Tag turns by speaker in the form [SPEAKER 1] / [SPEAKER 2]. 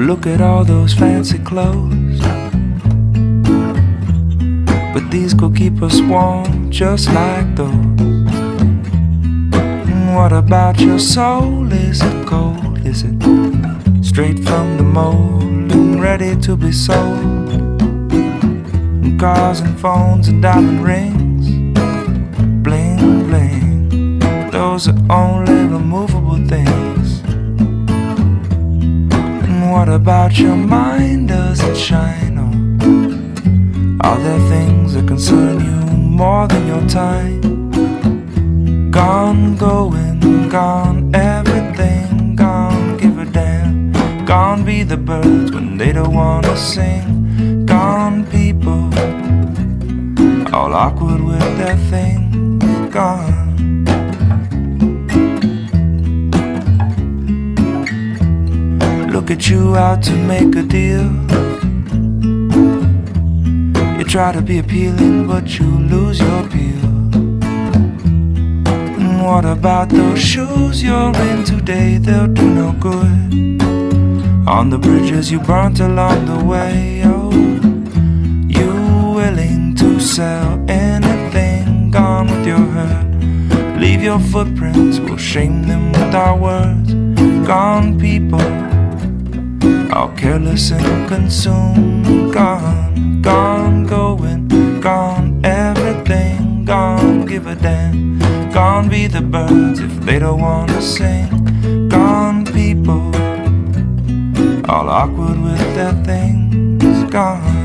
[SPEAKER 1] Look at all those fancy clothes, but these could keep us warm just like those. What about your soul? Is it cold? Is it straight from the mold and ready to be sold? And cars and phones and diamond rings, bling bling, those are only removable things. And what about your mind? Does it shine on? Are there things that concern you more than your time? Gone, going, gone, everything gone, give a damn. Gone be the birds when they don't wanna sing. Gone people, all awkward with their things. Gone. Look at you out to make a deal. You try to be appealing, but you lose your appeal. What about those shoes you're in today? They'll do no good on the bridges you burnt along the way. Oh, you willing to sell anything? Gone with your hurt. Leave your footprints, we'll shame them with our words. Gone people, all careless and consumed. Gone, gone, going, gone, everything gone, give a damn. Gone be the birds if they don't wanna sing. Gone people, all awkward with their things. Gone.